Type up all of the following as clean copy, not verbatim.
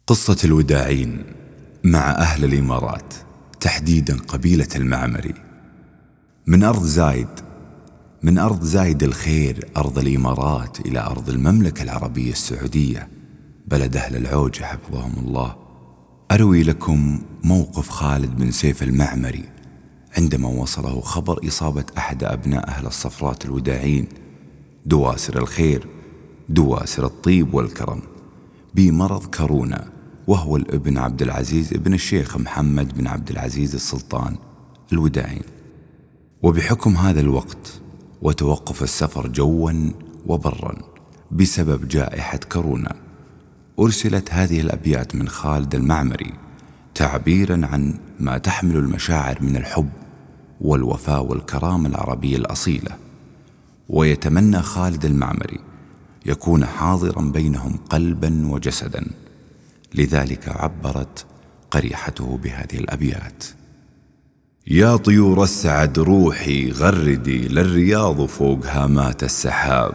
قصة الوداعين مع أهل الإمارات، تحديدا قبيلة المعمري. من أرض زايد الخير، أرض الإمارات، إلى أرض المملكة العربية السعودية، بلد أهل العوجة حفظهم الله. أروي لكم موقف خالد بن سيف المعمري عندما وصله خبر إصابة أحد أبناء أهل الصفرات الوداعين، دواسر الخير، دواسر الطيب والكرم، بمرض كورونا، وهو الابن عبد العزيز ابن الشيخ محمد بن عبد العزيز السلطان الوداعين. وبحكم هذا الوقت وتوقف السفر جوا وبرا بسبب جائحة كورونا، أرسلت هذه الأبيات من خالد المعمري تعبيرا عن ما تحمل المشاعر من الحب والوفاء والكرامة العربية الأصيلة. ويتمنى خالد المعمري يكون حاضرا بينهم قلبا وجسدا، لذلك عبرت قريحته بهذه الأبيات: يا طيور السعد روحي غردي للرياض فوق هامات السحاب،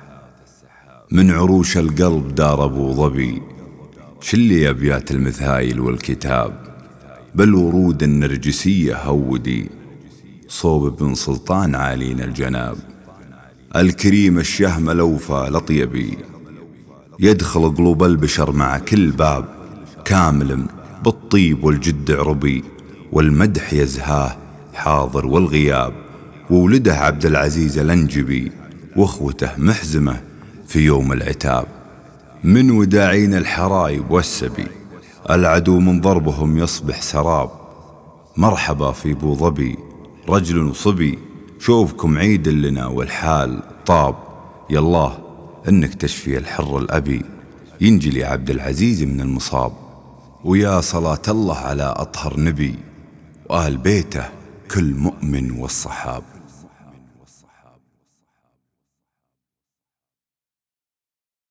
من عروش القلب دار أبو ظبي شلي أبيات المثايل والكتاب، بل ورود النرجسية هودي صوب بن سلطان عالين الجناب، الكريم الشهم الأوفى لطيبي يدخل قلوب البشر مع كل باب، كامل بالطيب والجد عربي والمدح يزهاه حاضر والغياب، وولده عبد العزيز الأنجبي واخوته محزمة في يوم العتاب، من وداعين الحرايب والسبي العدو من ضربهم يصبح سراب، مرحبا في ابو ظبي رجل وصبي شوفكم عيد لنا والحال طاب، يالله انك تشفي الحر الأبي ينجلي عبد العزيز من المصاب، ويا صلاة الله على أطهر نبي وآل بيته كل مؤمن والصحاب.